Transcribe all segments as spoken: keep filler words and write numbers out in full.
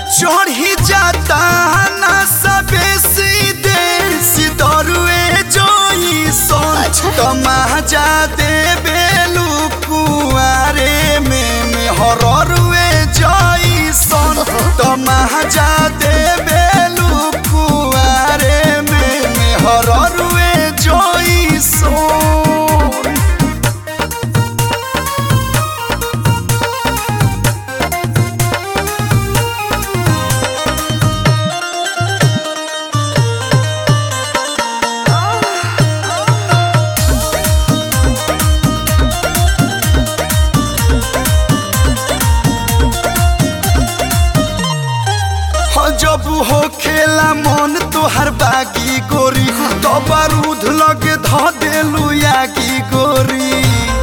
चढ़ी जाता ना सबे सीधे सिदरुए जोई सोन तमाजा दे बेलू कुआरे में में हररुए जोई सोन तमाजा दे बेलू कुआरे में में हररुए जोई सोन। जब हो खेला मन तोहर बागी गोरी तो बारूद लगे ध देलू यागी गोरी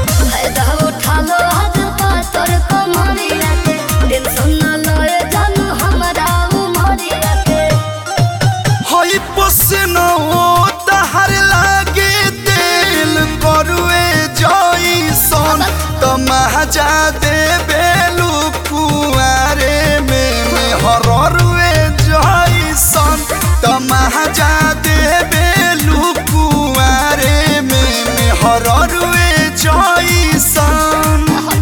हई पसीना तहर लागे दिल करुए जई सन तमाजा दे बेलू कुआरे में में हररुए तमाजा दे बेलू कुआरे में में हररुए जईसन।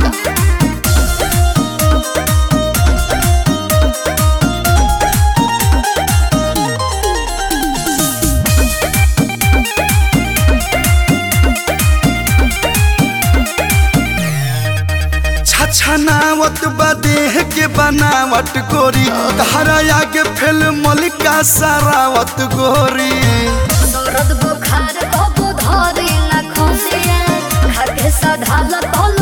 छनावत बदेह के बनावट गोरी धारा आगे फेल मलिका सरावत गोरी बुखार को धरी ना खोसिया खाके सधाल